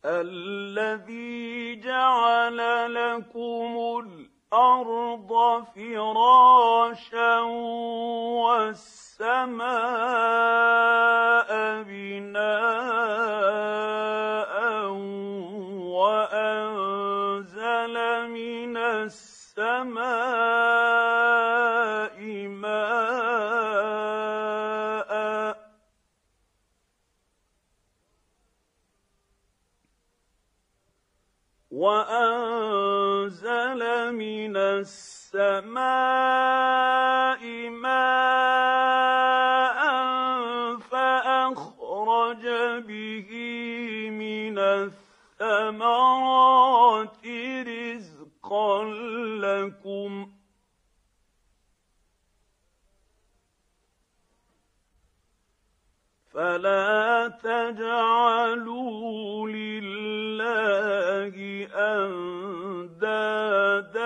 الذي جعل لكم الأرض فراشا والسماء بناء وأنزل من السماء ماء فأخرج به من الثمرات رزقا لكم فلا تجعلوا لله أندادا